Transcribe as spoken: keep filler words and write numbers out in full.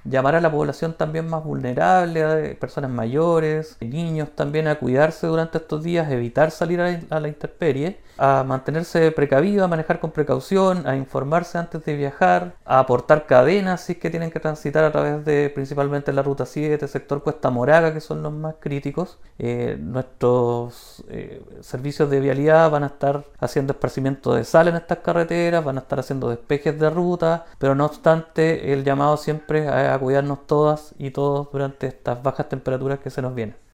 llamar a la población también más vulnerable, a personas mayores, niños también a cuidarse durante estos días, evitar salir a la, a la intemperie, a mantenerse precavido, a manejar con precaución, a informarse antes de viajar, a aportar cadenas si es que tienen que transitar a través de principalmente la ruta siete, sector Cuesta Moraga, que son los más críticos. Eh, nuestros eh, servicios de vialidad van a estar haciendo esparcimiento de sal en estas carreteras, van a estar haciendo despejes de ruta, pero no obstante el llamado siempre es a cuidarnos todas y todos durante estas bajas temperaturas que se nos vienen.